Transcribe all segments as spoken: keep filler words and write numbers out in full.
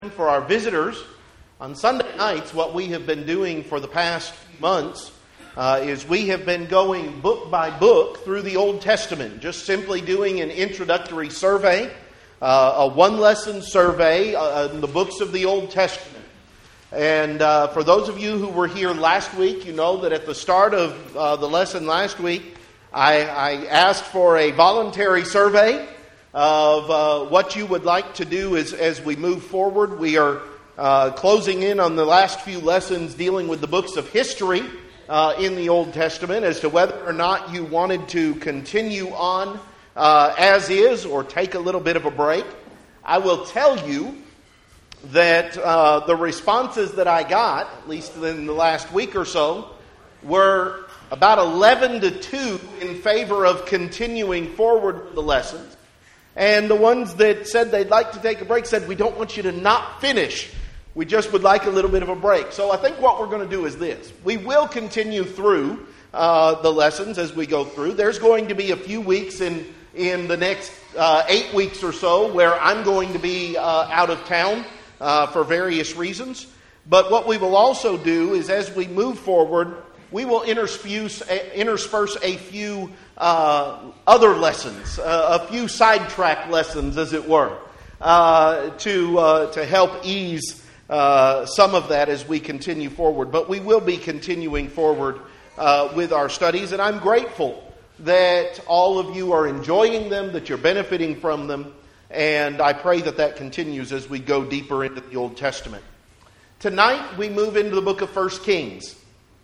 For our visitors, on Sunday nights, what we have been doing for the past few months uh, is we have been going book by book through the Old Testament, just simply doing an introductory survey, uh, a one-lesson survey uh, in the books of the Old Testament. And uh, for those of you who were here last week, you know that at the start of uh, the lesson last week, I, I asked for a voluntary survey of uh, what you would like to do as, as we move forward. We are uh, closing in on the last few lessons dealing with the books of history uh, in the Old Testament as to whether or not you wanted to continue on uh, as is or take a little bit of a break. I will tell you that uh, the responses that I got, at least in the last week or so, were about eleven to two in favor of continuing forward with the lessons. And the ones that said they'd like to take a break said, we don't want you to not finish. We just would like a little bit of a break. So I think what we're going to do is this. We will continue through uh, the lessons as we go through. There's going to be a few weeks in, in the next uh, eight weeks or so where I'm going to be uh, out of town uh, for various reasons. But what we will also do is as we move forward, we will intersperse, intersperse a few uh, other lessons, uh, a few sidetrack lessons, as it were, uh, to uh, to help ease uh, some of that as we continue forward. But we will be continuing forward uh, with our studies, and I'm grateful that all of you are enjoying them, that you're benefiting from them, and I pray that that continues as we go deeper into the Old Testament. Tonight, we move into the book of First Kings.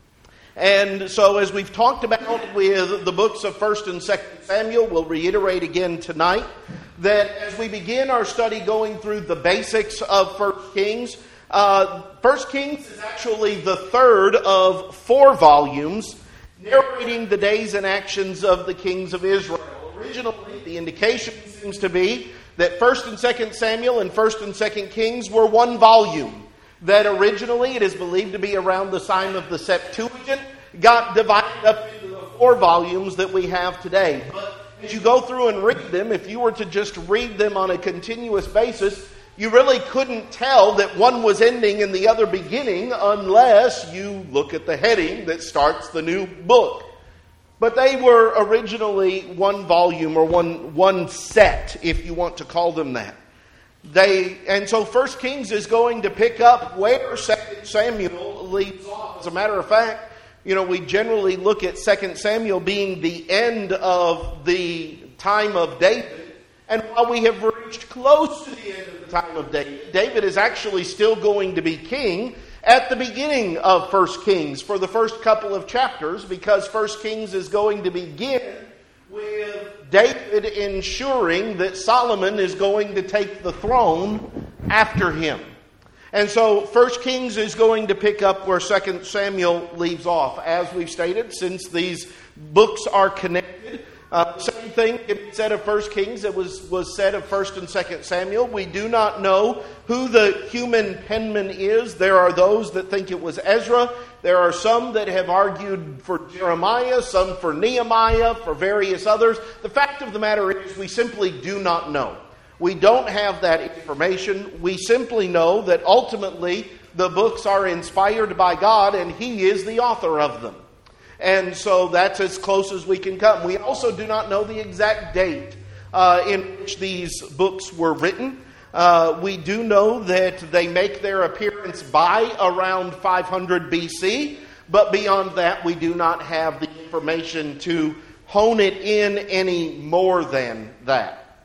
And so as we've talked about with the books of First and Second Samuel, we'll reiterate again tonight that as we begin our study going through the basics of First Kings, uh, First Kings is actually the third of four volumes narrating the days and actions of the kings of Israel. Originally, the indication seems to be that First and Second Samuel and First and Second Kings were one volume. That originally, it is believed to be around the time of the Septuagint, got divided up into the four volumes that we have today. But as you go through and read them, if you were to just read them on a continuous basis, you really couldn't tell that one was ending and the other beginning unless you look at the heading that starts the new book. But they were originally one volume or one, one set, if you want to call them that. They and so First Kings is going to pick up where Second Samuel leaves off. As a matter of fact, you know, we generally look at Second Samuel being the end of the time of David. And while we have reached close to the end of the time of David, David is actually still going to be king at the beginning of First Kings for the first couple of chapters, because First Kings is going to begin with David ensuring that Solomon is going to take the throne after him. And so First Kings is going to pick up where Second Samuel leaves off. As we've stated, since these books are connected, uh, same thing can be said of First Kings that was, was said of First and Second Samuel. We do not know who the human penman is. There are those that think it was Ezra. There are some that have argued for Jeremiah, some for Nehemiah, for various others. The fact of the matter is we simply do not know. We don't have that information. We simply know that ultimately the books are inspired by God and He is the author of them. And so that's as close as we can come. We also do not know the exact date uh, in which these books were written. Uh, we do know that they make their appearance by around five hundred B C, but beyond that we do not have the information to hone it in any more than that.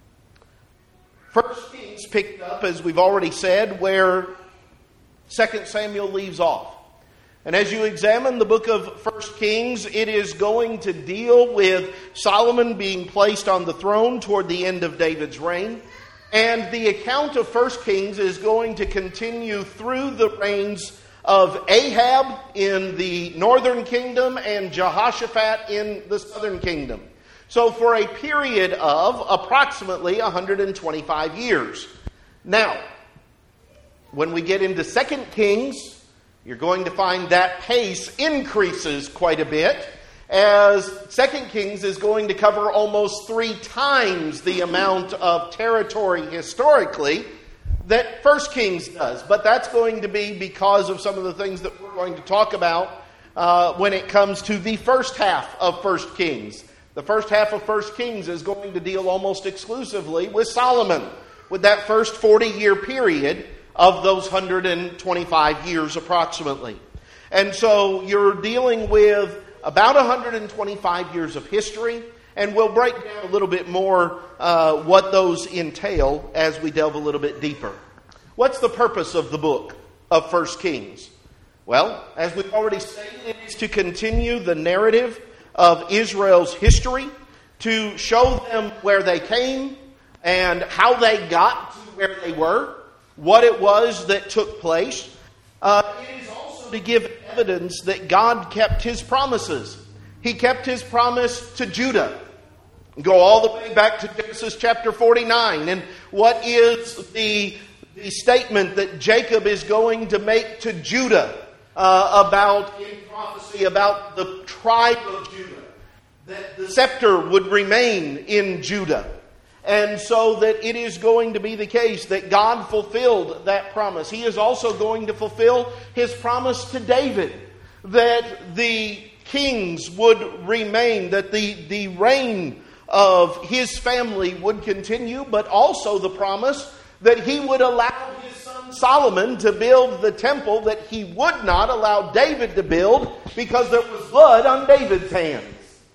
First Kings picked up, as we've already said, where Second Samuel leaves off. And as you examine the book of First Kings, it is going to deal with Solomon being placed on the throne toward the end of David's reign. And the account of First Kings is going to continue through the reigns of Ahab in the northern kingdom and Jehoshaphat in the southern kingdom. So for a period of approximately one hundred twenty-five years. Now, when we get into Second Kings, you're going to find that pace increases quite a bit, as Second Kings is going to cover almost three times the amount of territory historically that First Kings does. But that's going to be because of some of the things that we're going to talk about uh, when it comes to the first half of First Kings. The first half of First Kings is going to deal almost exclusively with Solomon, with that first forty-year period of those one hundred twenty-five years approximately. And so you're dealing with about one hundred twenty-five years of history, and we'll break down a little bit more uh, what those entail as we delve a little bit deeper. What's the purpose of the book of First Kings? Well, as we've already stated, it is to continue the narrative of Israel's history, to show them where they came and how they got to where they were, what it was that took place. Uh, it is also to give evidence that God kept His promises. He kept His promise to Judah. Go all the way back to Genesis chapter forty-nine. And what is the, the statement that Jacob is going to make to Judah uh, about, in prophecy, about the tribe of Judah? That the scepter would remain in Judah. And so that it is going to be the case that God fulfilled that promise. He is also going to fulfill His promise to David, that the kings would remain, that the, the reign of his family would continue, but also the promise that He would allow His son Solomon to build the temple that He would not allow David to build because there was blood on David's hands.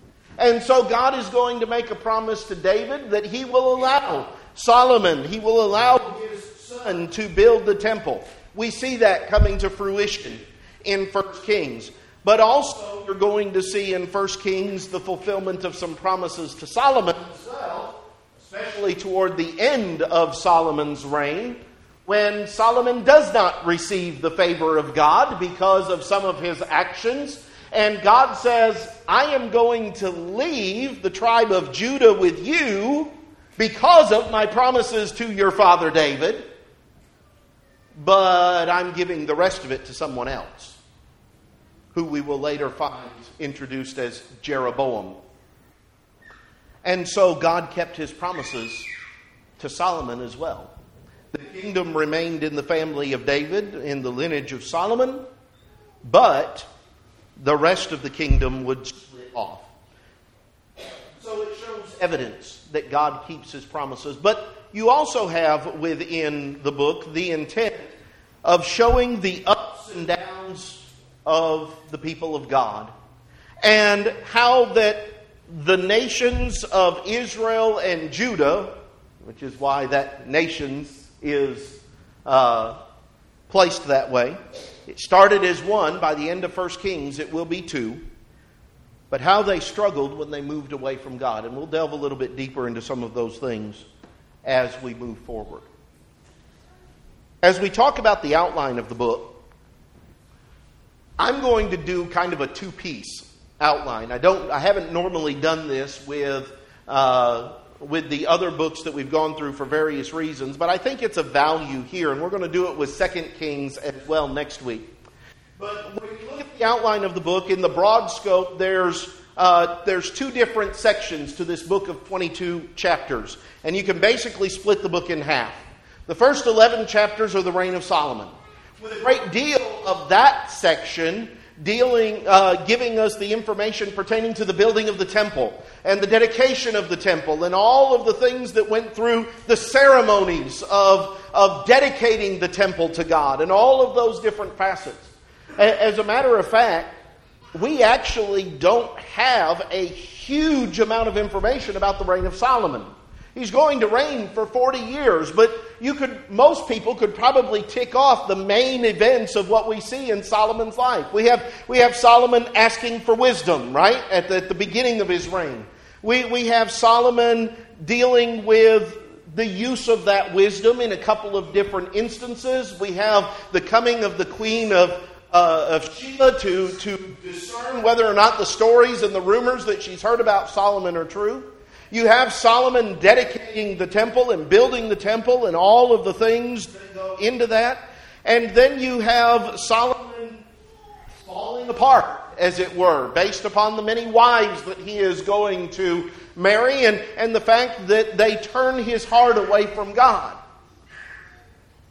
And so God is going to make a promise to David that He will allow Solomon, He will allow his son to build the temple. We see that coming to fruition in First Kings. But also you're going to see in First Kings the fulfillment of some promises to Solomon as well, especially toward the end of Solomon's reign, when Solomon does not receive the favor of God because of some of his actions. And God says, I am going to leave the tribe of Judah with you because of my promises to your father David, but I'm giving the rest of it to someone else, who we will later find introduced as Jeroboam. And so God kept His promises to Solomon as well. The kingdom remained in the family of David, in the lineage of Solomon, but the rest of the kingdom would split off. So it shows evidence that God keeps His promises. But you also have within the book the intent of showing the ups and downs of the people of God, and how that the nations of Israel and Judah, which is why that nations is uh, placed that way. It started as one. By the end of First Kings, it will be two. But how they struggled when they moved away from God. And we'll delve a little bit deeper into some of those things as we move forward. As we talk about the outline of the book, I'm going to do kind of a two-piece outline. I don't. I haven't normally done this with uh, with the other books that we've gone through for various reasons, but I think it's a value here, and we're going to do it with Second Kings as well next week. But when you look at the outline of the book, in the broad scope, there's uh, there's two different sections to this book of twenty-two chapters, and you can basically split the book in half. The first eleven chapters are the reign of Solomon, with a great deal of that section dealing, uh, giving us the information pertaining to the building of the temple and the dedication of the temple and all of the things that went through the ceremonies of, of dedicating the temple to God and all of those different facets. As a matter of fact, we actually don't have a huge amount of information about the reign of Solomon. He's going to reign for forty years, but you could, most people could probably tick off the main events of what we see in Solomon's life. We have we have Solomon asking for wisdom, right, at the, at the beginning of his reign. We we have Solomon dealing with the use of that wisdom in a couple of different instances. We have the coming of the queen of uh, of Sheba to to discern whether or not the stories and the rumors that she's heard about Solomon are true. You have Solomon dedicating the temple and building the temple and all of the things that go into that. And then you have Solomon falling apart, as it were, based upon the many wives that he is going to marry and, and the fact that they turn his heart away from God.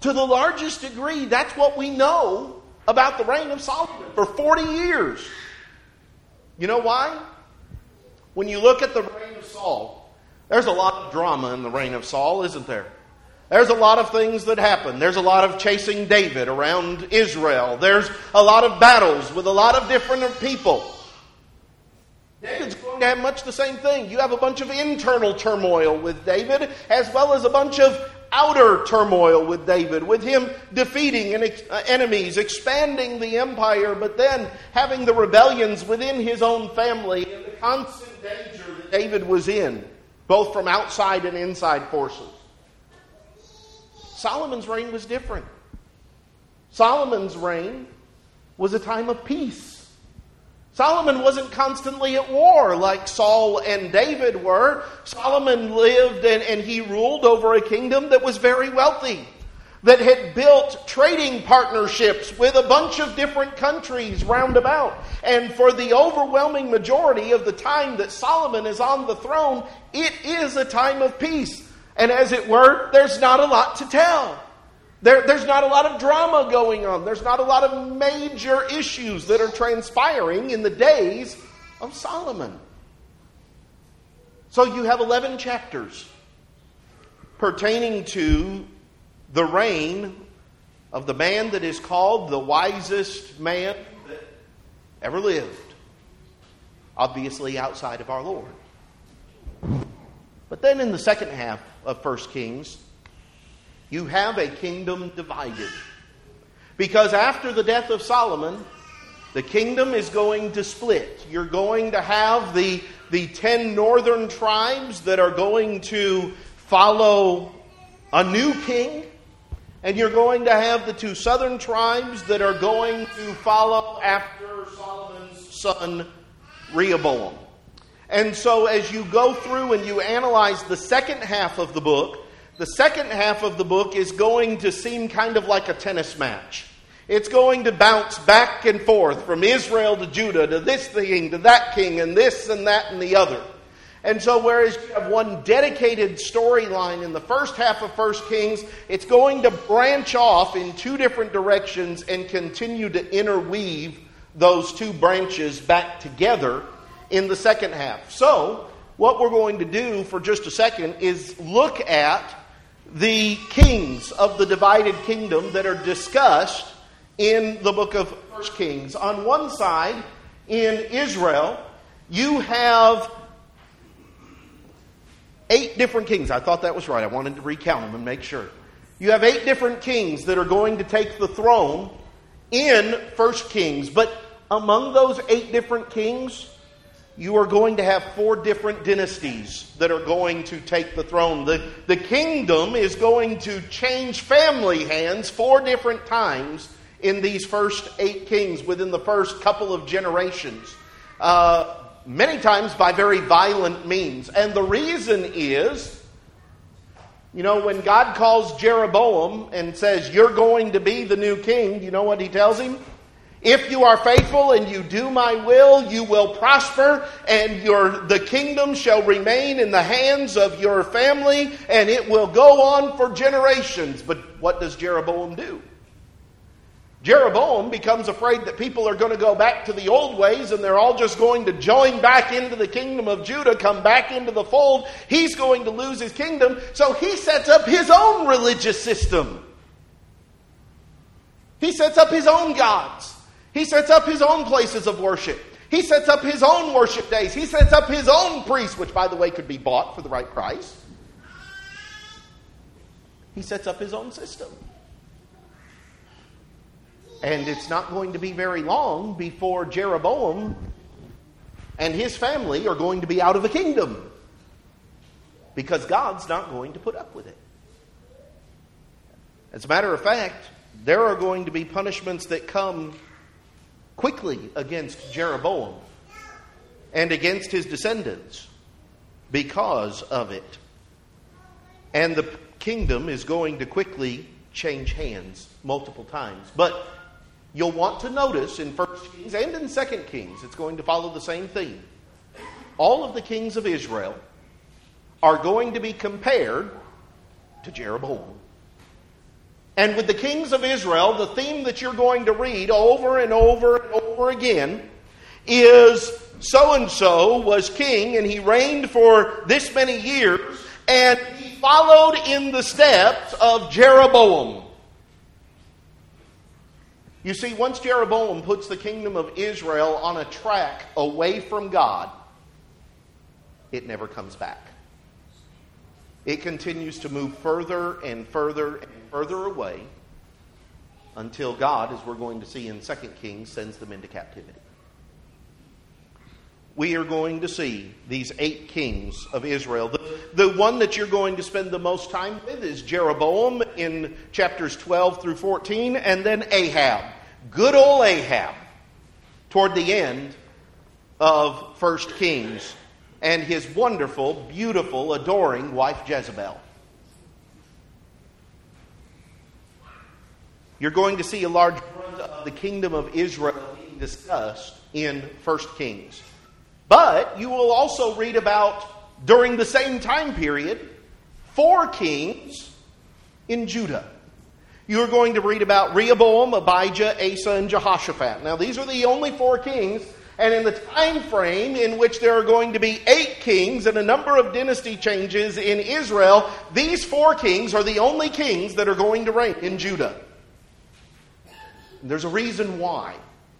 To the largest degree, that's what we know about the reign of Solomon for forty years. You know why? When you look at the reign of Saul, there's a lot of drama in the reign of Saul, isn't there? There's a lot of things that happen. There's a lot of chasing David around Israel. There's a lot of battles with a lot of different people. David's going to have much the same thing. You have a bunch of internal turmoil with David, as well as a bunch of outer turmoil with David, with him defeating enemies, expanding the empire, but then having the rebellions within his own family and the constant danger that David was in, both from outside and inside forces. Solomon's reign was different. Solomon's reign was a time of peace. Solomon wasn't constantly at war like Saul and David were. Solomon lived and, and he ruled over a kingdom that was very wealthy, that had built trading partnerships with a bunch of different countries round about. And for the overwhelming majority of the time that Solomon is on the throne, it is a time of peace. And as it were, there's not a lot to tell. There, there's not a lot of drama going on. There's not a lot of major issues that are transpiring in the days of Solomon. So you have eleven chapters pertaining to the reign of the man that is called the wisest man that ever lived. Obviously outside of our Lord. But then in the second half of First Kings, you have a kingdom divided. Because after the death of Solomon, the kingdom is going to split. You're going to have the, the ten northern tribes that are going to follow a new king. And you're going to have the two southern tribes that are going to follow after Solomon's son, Rehoboam. And so as you go through and you analyze the second half of the book, the second half of the book is going to seem kind of like a tennis match. It's going to bounce back and forth from Israel to Judah, to this king, to that king, and this and that and the other. And so whereas you have one dedicated storyline in the first half of First Kings, it's going to branch off in two different directions and continue to interweave those two branches back together in the second half. So, what we're going to do for just a second is look at the kings of the divided kingdom that are discussed in the book of First Kings. On one side, in Israel, you have eight different kings. I thought that was right. I wanted to recount them and make sure. You have eight different kings that are going to take the throne in First Kings. But among those eight different kings, you are going to have four different dynasties that are going to take the throne. The, the kingdom is going to change family hands four different times in these first eight kings within the first couple of generations. Uh, many times by very violent means. And the reason is, you know, when God calls Jeroboam and says, you're going to be the new king, you know what he tells him? If you are faithful and you do my will, you will prosper, and your the kingdom shall remain in the hands of your family, and it will go on for generations. But what does Jeroboam do? Jeroboam becomes afraid that people are going to go back to the old ways, and they're all just going to join back into the kingdom of Judah, come back into the fold. He's going to lose his kingdom, so he sets up his own religious system. He sets up his own gods. He sets up his own places of worship. He sets up his own worship days. He sets up his own priests, which, by the way, could be bought for the right price. He sets up his own system. And it's not going to be very long before Jeroboam and his family are going to be out of the kingdom. Because God's not going to put up with it. As a matter of fact, there are going to be punishments that come quickly against Jeroboam and against his descendants because of it. And the kingdom is going to quickly change hands multiple times. But you'll want to notice in First Kings and in Second Kings, it's going to follow the same theme. All of the kings of Israel are going to be compared to Jeroboam. And with the kings of Israel, the theme that you're going to read over and over and over again is so-and-so was king, and he reigned for this many years, and he followed in the steps of Jeroboam. You see, once Jeroboam puts the kingdom of Israel on a track away from God, it never comes back. It continues to move further and further and further away until God, as we're going to see in Second Kings, sends them into captivity. We are going to see these eight kings of Israel. The, the one that you're going to spend the most time with is Jeroboam in chapters twelve through fourteen, and then Ahab. Good old Ahab, toward the end of First Kings, and his wonderful, beautiful, adoring wife Jezebel. You're going to see a large part of the kingdom of Israel being discussed in First Kings. But you will also read about, during the same time period, four kings in Judah. You're going to read about Rehoboam, Abijah, Asa, and Jehoshaphat. Now, these are the only four kings, and in the time frame in which there are going to be eight kings and a number of dynasty changes in Israel, these four kings are the only kings that are going to reign in Judah. And there's a reason why.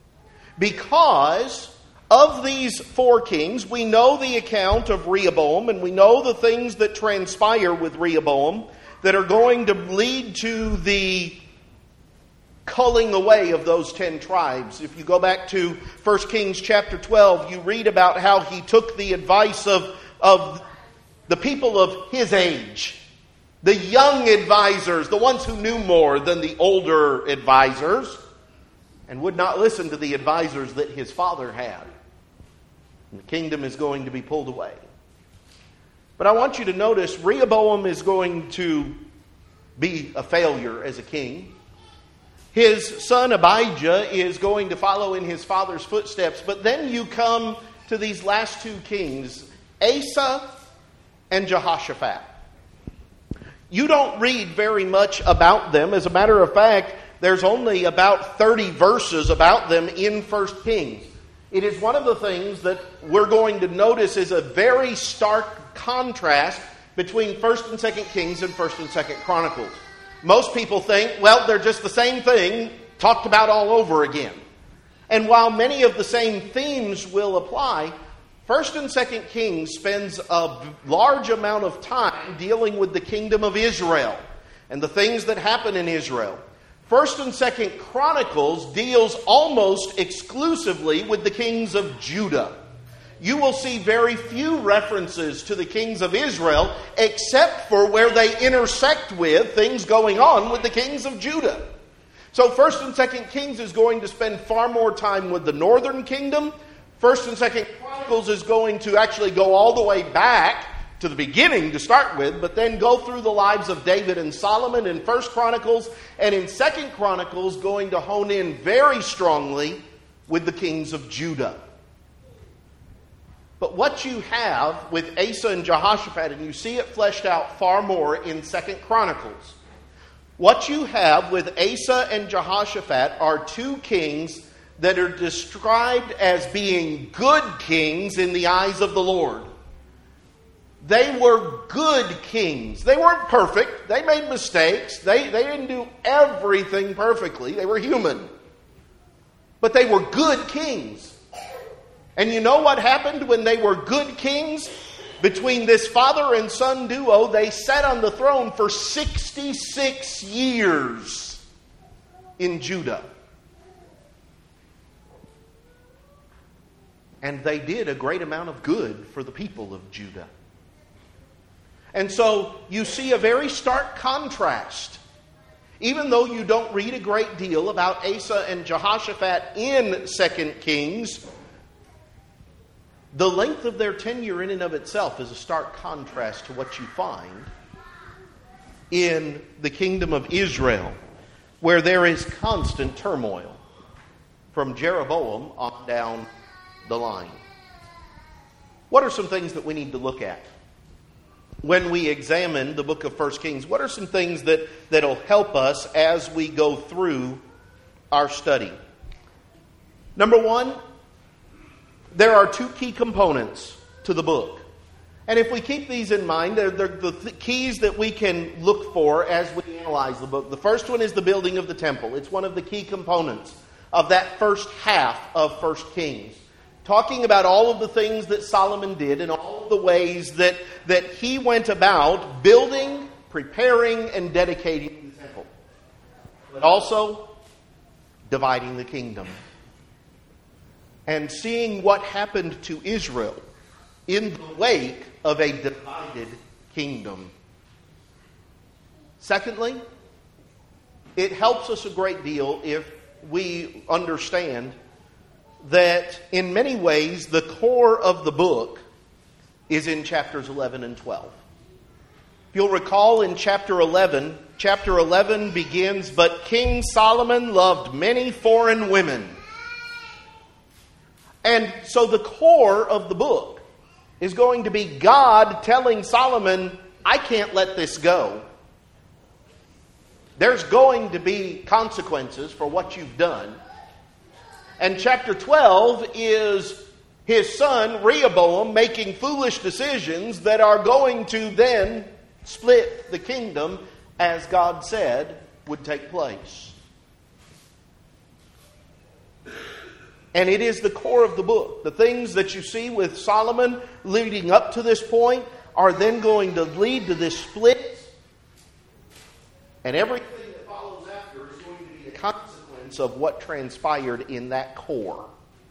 Because of these four kings, we know the account of Rehoboam, and we know the things that transpire with Rehoboam that are going to lead to the culling away of those ten tribes. If you go back to First Kings chapter twelve, you read about how he took the advice of, of the people of his age, the young advisors, the ones who knew more than the older advisors, and would not listen to the advisors that his father had. And the kingdom is going to be pulled away. But I want you to notice Rehoboam is going to be a failure as a king. His son Abijah is going to follow in his father's footsteps. But then you come to these last two kings, Asa and Jehoshaphat. You don't read very much about them. As a matter of fact, there's only about thirty verses about them in First Kings. It is one of the things that we're going to notice is a very stark contrast between First and Second Kings and First and Second Chronicles. Most people think, well, they're just the same thing talked about all over again. And while many of the same themes will apply, First and Second Kings spends a large amount of time dealing with the kingdom of Israel and the things that happen in Israel. First and Second Chronicles deals almost exclusively with the kings of Judah. You will see very few references to the kings of Israel except for where they intersect with things going on with the kings of Judah. So First and Second Kings is going to spend far more time with the northern kingdom. First and Second Chronicles is going to actually go all the way back to the beginning to start with, but then go through the lives of David and Solomon in First Chronicles, and in Second Chronicles going to hone in very strongly with the kings of Judah. But what you have with Asa and Jehoshaphat, and you see it fleshed out far more in Second Chronicles, what you have with Asa and Jehoshaphat are two kings that are described as being good kings in the eyes of the Lord. They were good kings. They weren't perfect. They made mistakes. They, they didn't do everything perfectly. They were human. But they were good kings. And you know what happened when they were good kings? Between this father and son duo, they sat on the throne for sixty-six years in Judah. And they did a great amount of good for the people of Judah. And so you see a very stark contrast. Even though you don't read a great deal about Asa and Jehoshaphat in Second Kings, the length of their tenure in and of itself is a stark contrast to what you find in the kingdom of Israel, where there is constant turmoil from Jeroboam on down the line. What are some things that we need to look at? when we examine the book of First Kings? What are some things that, that'll help us as we go through our study? Number one, there are two key components to the book. And if we keep these in mind, they're, they're the th- keys that we can look for as we analyze the book. The first one is the building of the temple. It's one of the key components of that first half of First Kings. Talking about all of the things that Solomon did and all of the ways that, that he went about building, preparing, and dedicating the temple. But also dividing the kingdom. And seeing what happened to Israel in the wake of a divided kingdom. Secondly, it helps us a great deal if we understand that in many ways the core of the book is in chapters eleven and twelve. If you'll recall in chapter eleven, chapter eleven begins, "But King Solomon loved many foreign women." And so the core of the book is going to be God telling Solomon, I can't let this go. There's going to be consequences for what you've done. And chapter twelve is his son Rehoboam making foolish decisions that are going to then split the kingdom as God said would take place. And it is the core of the book. The things that you see with Solomon leading up to this point are then going to lead to this split. And everything that follows after is going to be a consequence of what transpired in that core.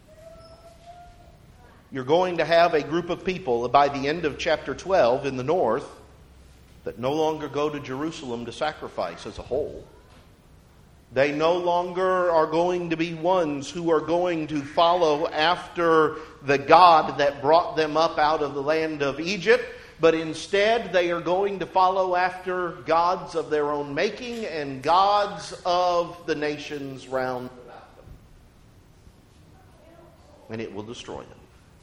You're going to have a group of people by the end of chapter twelve in the north that no longer go to Jerusalem to sacrifice as a whole. They no longer are going to be ones who are going to follow after the God that brought them up out of the land of Egypt, but instead they are going to follow after gods of their own making and gods of the nations round about them. And it will destroy them.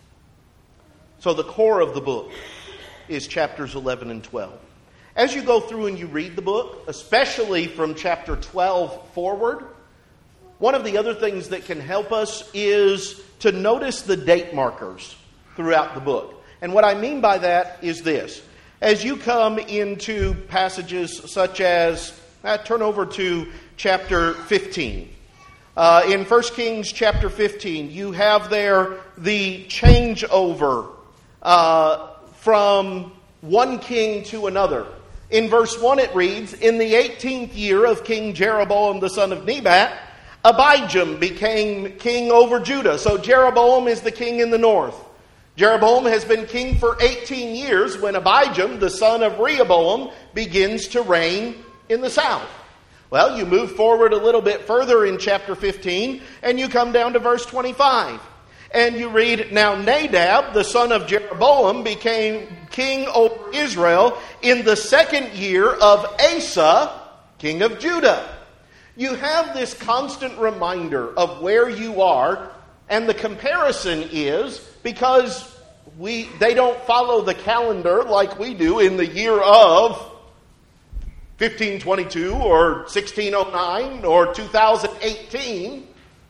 So the core of the book is chapters eleven and twelve. As you go through and you read the book, especially from chapter twelve forward, one of the other things that can help us is to notice the date markers throughout the book. And what I mean by that is this. As you come into passages such as, uh, turn over to chapter fifteen. Uh, in First Kings chapter fifteen, you have there the changeover uh, from one king to another. In verse one it reads, "In the eighteenth year of King Jeroboam the son of Nebat, Abijam became king over Judah." So Jeroboam is the king in the north. Jeroboam has been king for eighteen years when Abijam, the son of Rehoboam, begins to reign in the south. Well, you move forward a little bit further in chapter fifteen, and you come down to verse twenty-five. And you read, "Now Nadab, the son of Jeroboam, became king over Israel in the second year of Asa, king of Judah." You have this constant reminder of where you are, and the comparison is because we they don't follow the calendar like we do in the year of fifteen twenty-two or sixteen oh nine or two thousand eighteen.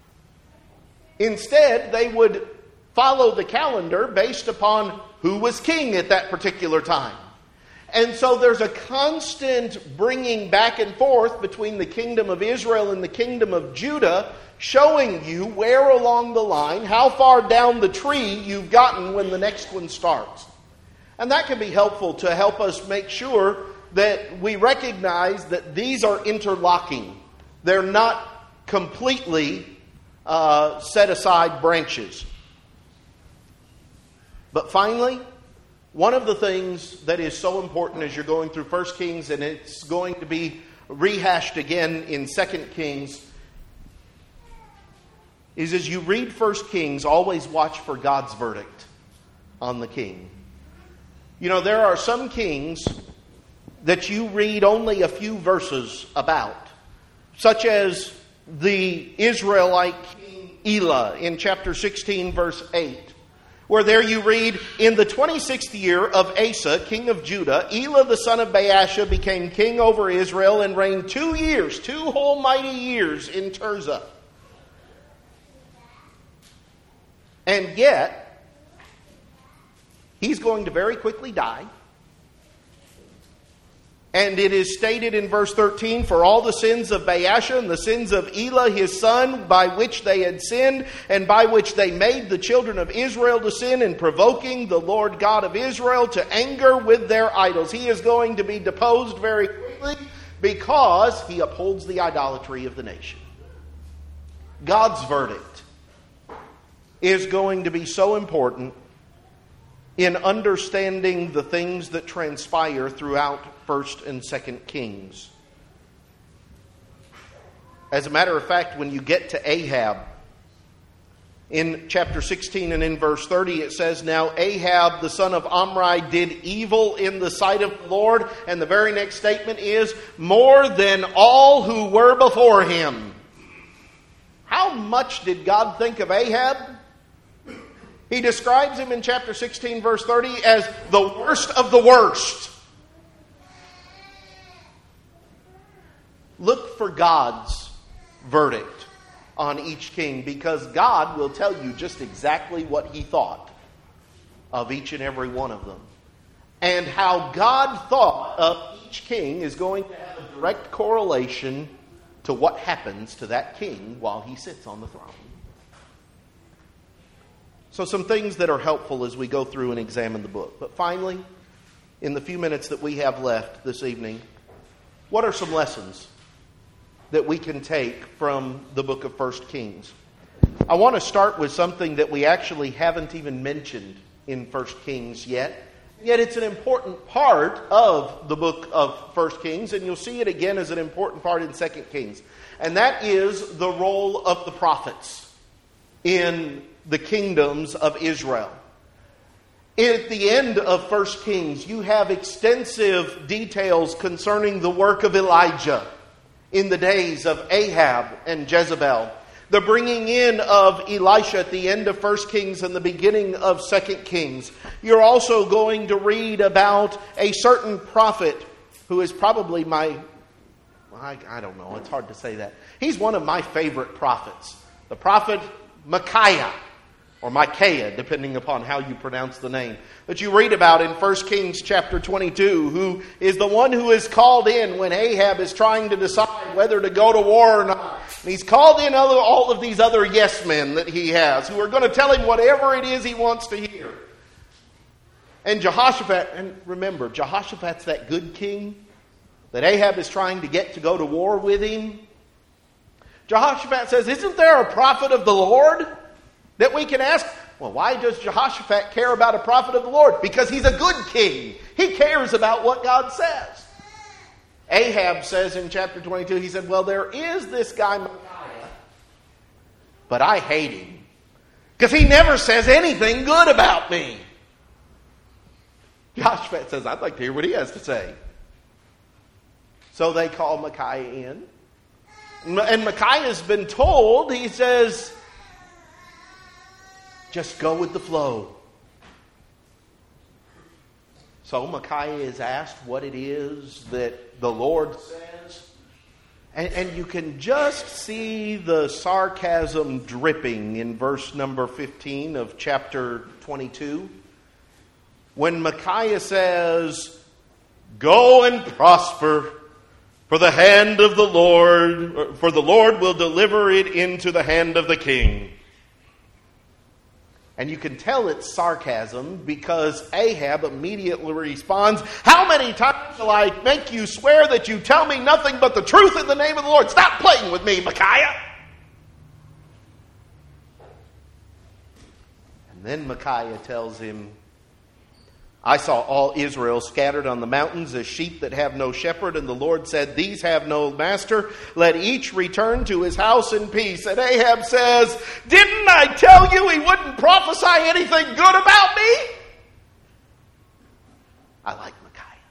Instead, they would follow the calendar based upon who was king at that particular time. And so there's a constant bringing back and forth between the kingdom of Israel and the kingdom of Judah, showing you where along the line, how far down the tree you've gotten when the next one starts. And that can be helpful to help us make sure that we recognize that these are interlocking. They're not completely uh, set aside branches. But finally, one of the things that is so important as you're going through First Kings, and it's going to be rehashed again in Second Kings, is as you read First Kings, always watch for God's verdict on the king. You know, there are some kings that you read only a few verses about, such as the Israelite king Elah in chapter sixteen, verse eight, where there you read, in the twenty-sixth year of Asa, king of Judah, Elah the son of Baasha became king over Israel and reigned two years, two whole mighty years in Tirzah. And yet, he's going to very quickly die. And it is stated in verse thirteen, for all the sins of Baasha and the sins of Elah his son, by which they had sinned, and by which they made the children of Israel to sin, in provoking the Lord God of Israel to anger with their idols. He is going to be deposed very quickly because he upholds the idolatry of the nation. God's verdict is going to be so important in understanding the things that transpire throughout First and Second Kings. As a matter of fact, when you get to Ahab, in chapter sixteen and in verse thirty, it says, now Ahab, the son of Omri, did evil in the sight of the Lord. And the very next statement is, more than all who were before him. How much did God think of Ahab? He describes him in chapter sixteen, verse thirty, as the worst of the worst. Look for God's verdict on each king, because God will tell you just exactly what he thought of each and every one of them. And how God thought of each king is going to have a direct correlation to what happens to that king while he sits on the throne. So some things that are helpful as we go through and examine the book. But finally, in the few minutes that we have left this evening, what are some lessons that we can take from the book of First Kings? I want to start with something that we actually haven't even mentioned in First Kings yet. Yet it's an important part of the book of First Kings, and you'll see it again as an important part in Second Kings. And that is the role of the prophets in the kingdoms of Israel. At the end of First Kings, you have extensive details concerning the work of Elijah in the days of Ahab and Jezebel. The bringing in of Elisha at the end of First Kings and the beginning of Second Kings. You're also going to read about a certain prophet who is probably my, I, I don't know, it's hard to say that. He's one of my favorite prophets. The prophet Micaiah, or Micaiah, depending upon how you pronounce the name, that you read about in First Kings chapter twenty-two, who is the one who is called in when Ahab is trying to decide whether to go to war or not. And he's called in other, all of these other yes men that he has, who are going to tell him whatever it is he wants to hear. And Jehoshaphat, and remember, Jehoshaphat's that good king that Ahab is trying to get to go to war with him. Jehoshaphat says, isn't there a prophet of the Lord that we can ask? Well, why does Jehoshaphat care about a prophet of the Lord? Because he's a good king. He cares about what God says. Ahab says in chapter twenty-two, he said, well, there is this guy Micaiah, but I hate him because he never says anything good about me. Jehoshaphat says, I'd like to hear what he has to say. So they call Micaiah in. And Micaiah's been told, he says, just go with the flow. So Micaiah is asked what it is that the Lord says. And, and you can just see the sarcasm dripping in verse number fifteen of chapter twenty-two. When Micaiah says, go and prosper, for the hand of the Lord, for the Lord will deliver it into the hand of the king. And you can tell it's sarcasm because Ahab immediately responds, how many times shall I make you swear that you tell me nothing but the truth in the name of the Lord? Stop playing with me, Micaiah. And then Micaiah tells him, I saw all Israel scattered on the mountains as sheep that have no shepherd. And the Lord said, these have no master. Let each return to his house in peace. And Ahab says, didn't I tell you he wouldn't prophesy anything good about me? I like Micaiah.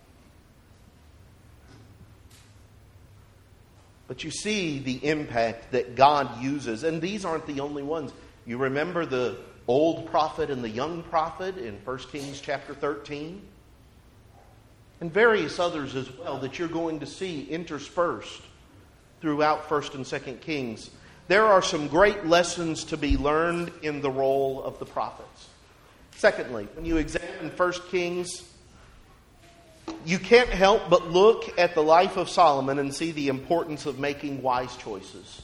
But you see the impact that God uses. And these aren't the only ones. You remember the old prophet and the young prophet in First Kings chapter thirteen. And various others as well that you're going to see interspersed throughout First and Second Kings. There are some great lessons to be learned in the role of the prophets. Secondly, when you examine First Kings, you can't help but look at the life of Solomon and see the importance of making wise choices.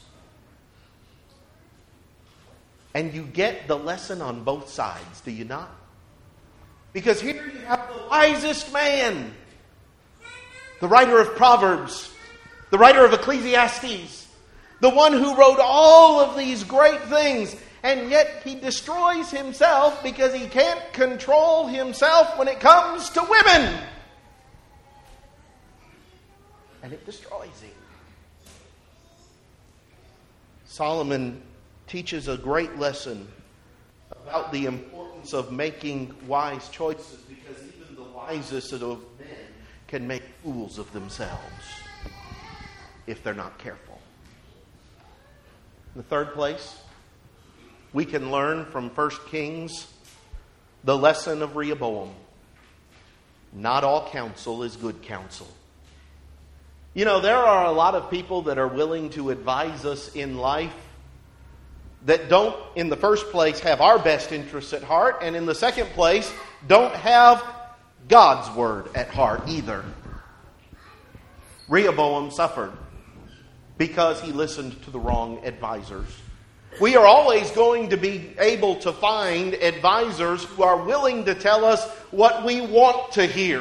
And you get the lesson on both sides, do you not? Because here you have the wisest man, the writer of Proverbs, the writer of Ecclesiastes, the one who wrote all of these great things, and yet he destroys himself because he can't control himself when it comes to women. And it destroys him. Solomon teaches a great lesson about the importance of making wise choices, because even the wisest of men can make fools of themselves if they're not careful. In the third place, we can learn from First Kings the lesson of Rehoboam. Not all counsel is good counsel. You know, there are a lot of people that are willing to advise us in life that don't, in the first place, have our best interests at heart, and in the second place, don't have God's word at heart either. Rehoboam suffered because he listened to the wrong advisors. We are always going to be able to find advisors who are willing to tell us what we want to hear.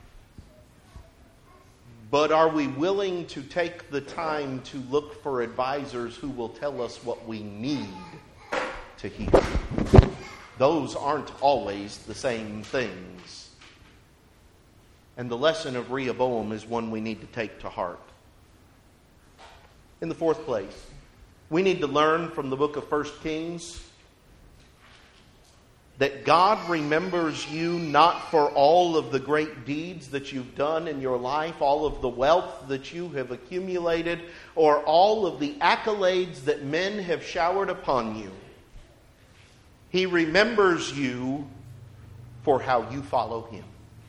But are we willing to take the time to look for advisors who will tell us what we need to hear? Those aren't always the same things. And the lesson of Rehoboam is one we need to take to heart. In the fourth place, we need to learn from the book of First Kings that God remembers you not for all of the great deeds that you've done in your life, all of the wealth that you have accumulated, or all of the accolades that men have showered upon you. He remembers you for how you follow Him.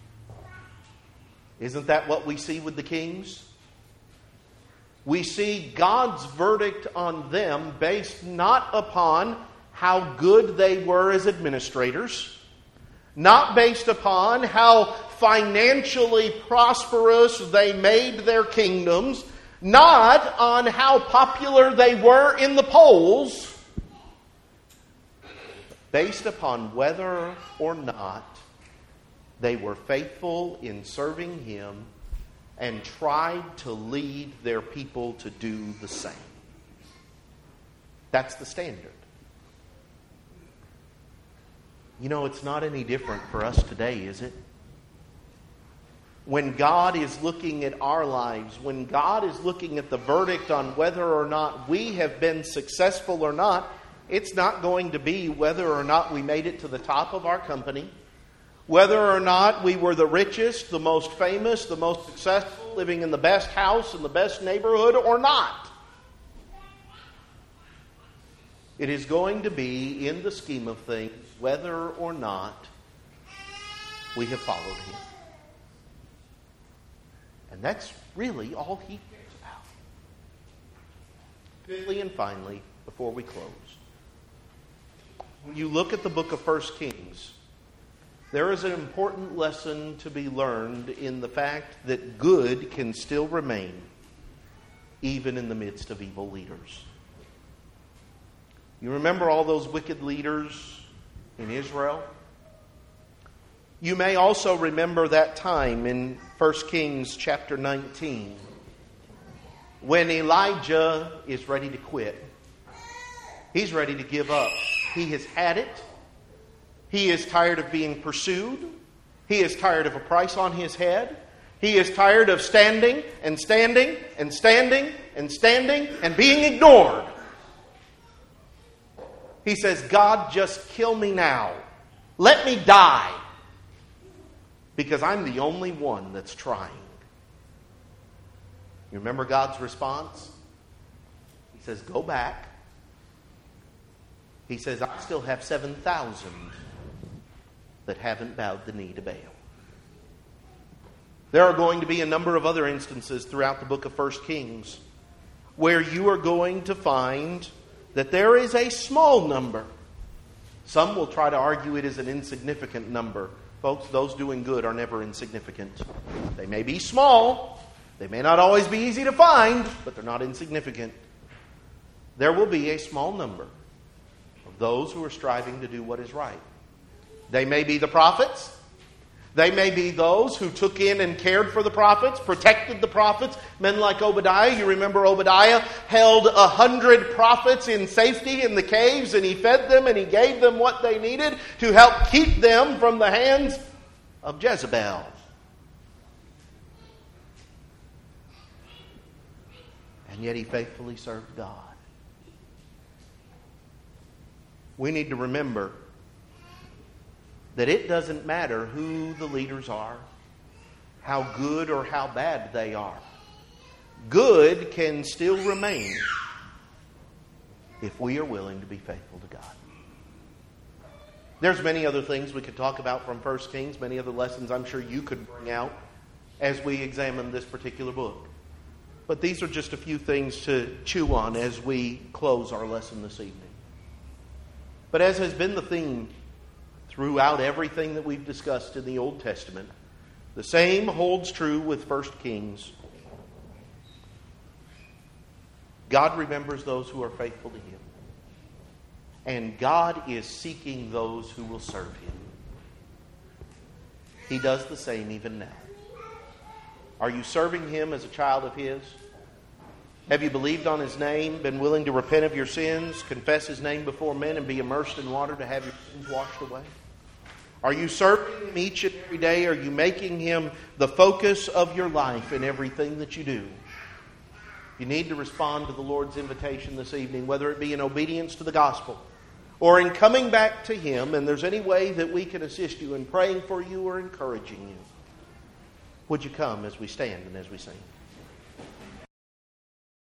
Isn't that what we see with the kings? We see God's verdict on them based not upon how good they were as administrators, not based upon how financially prosperous they made their kingdoms, not on how popular they were in the polls, based upon whether or not they were faithful in serving Him and tried to lead their people to do the same. That's the standard. You know, it's not any different for us today, is it? When God is looking at our lives, when God is looking at the verdict on whether or not we have been successful or not, it's not going to be whether or not we made it to the top of our company, whether or not we were the richest, the most famous, the most successful, living in the best house in the best neighborhood or not. It is going to be, in the scheme of things, whether or not we have followed Him. And that's really all He cares about. Fifthly and finally, before we close, when you look at the book of First Kings, there is an important lesson to be learned in the fact that good can still remain even in the midst of evil leaders. You remember all those wicked leaders in Israel? You may also remember that time in First Kings chapter nineteen when Elijah is ready to quit. He's ready to give up. He has had it. He is tired of being pursued. He is tired of a price on his head. He is tired of standing and standing and standing and standing and being ignored. He says, God, just kill me now. Let me die. Because I'm the only one that's trying. You remember God's response? He says, go back. He says, I still have seven thousand that haven't bowed the knee to Baal. There are going to be a number of other instances throughout the book of First Kings where you are going to find that there is a small number. Some will try to argue it is an insignificant number. Folks, those doing good are never insignificant. They may be small. They may not always be easy to find, but they're not insignificant. There will be a small number of those who are striving to do what is right. They may be the prophets. They may be those who took in and cared for the prophets, protected the prophets. Men like Obadiah. You remember Obadiah held a hundred prophets in safety in the caves, and he fed them and he gave them what they needed to help keep them from the hands of Jezebel. And yet he faithfully served God. We need to remember that it doesn't matter who the leaders are, how good or how bad they are. Good can still remain if we are willing to be faithful to God. There's many other things we could talk about from First Kings, many other lessons I'm sure you could bring out as we examine this particular book. But these are just a few things to chew on as we close our lesson this evening. But as has been the theme throughout everything that we've discussed in the Old Testament, the same holds true with First Kings. God remembers those who are faithful to Him. And God is seeking those who will serve Him. He does the same even now. Are you serving Him as a child of His? Have you believed on His name, been willing to repent of your sins, confess His name before men, and be immersed in water to have your sins washed away? Are you serving Him each and every day? Are you making Him the focus of your life in everything that you do? You need to respond to the Lord's invitation this evening, whether it be in obedience to the gospel or in coming back to Him, and there's any way that we can assist you in praying for you or encouraging you. Would you come as we stand and as we sing?